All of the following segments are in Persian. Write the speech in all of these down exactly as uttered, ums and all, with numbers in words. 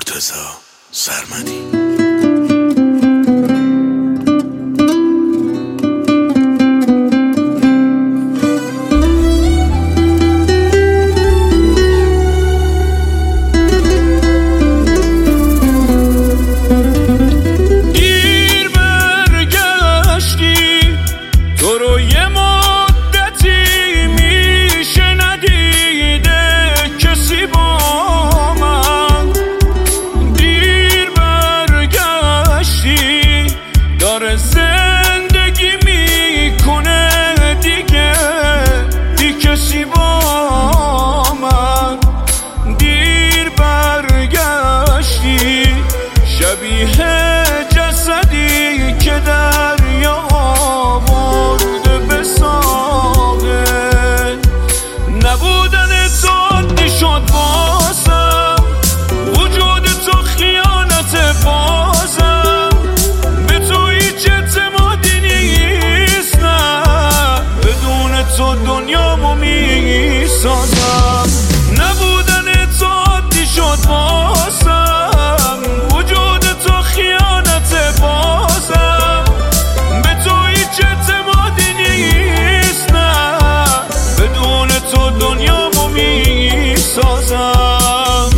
مرتضی سرمدی. زندگی میکنه دیگه بی کسی با من. دیر برگشتی شبیه جسدی که دریا آورده به ساحل. نبودن تو عادی شد بازم، وجود تو خیانت بازم. تو دنیامو میسازم. نبودن تو عادی شد بازم، وجود تو خیانت بازم. به تو هیچ اعتمادی نیست، نه بدون تو دنیامو میسازم.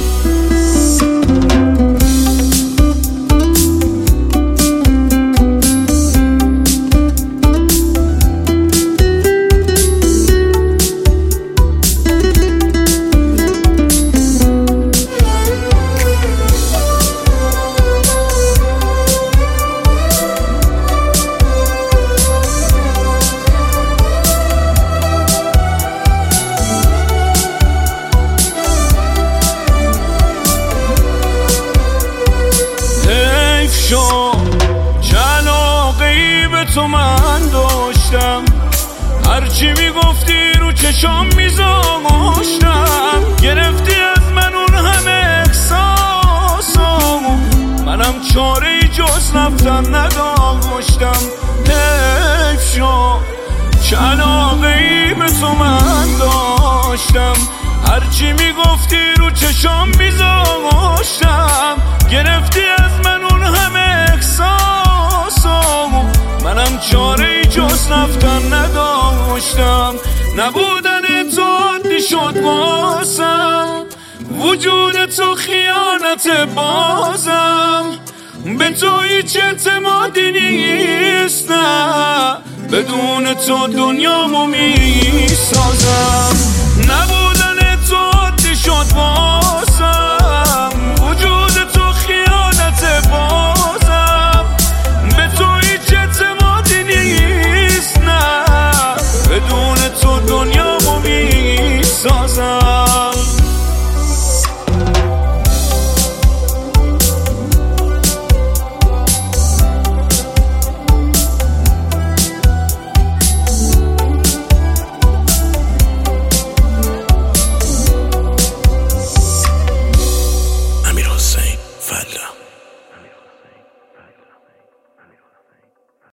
چه علاقه‌ای به تو من داشتم، هرچی میگفتی رو چشام میذاشتم. گرفتی از من اون همه احساسامو، منم چاره‌ای جز رفتن نداشتم. حیف شد چه علاقه‌ای به تو من داشتم، هرچی میگفتی رو چشام میذاشتم. گرفتی از من اون همه احساسامو، منم چاره‌ای جز رفتن نداشتم. نبودن تو عادی شد واسم، وجود تو خیانت بازم. به تو هیچ اعتمادی نیست، نه بدون تو دنیامو میسازم.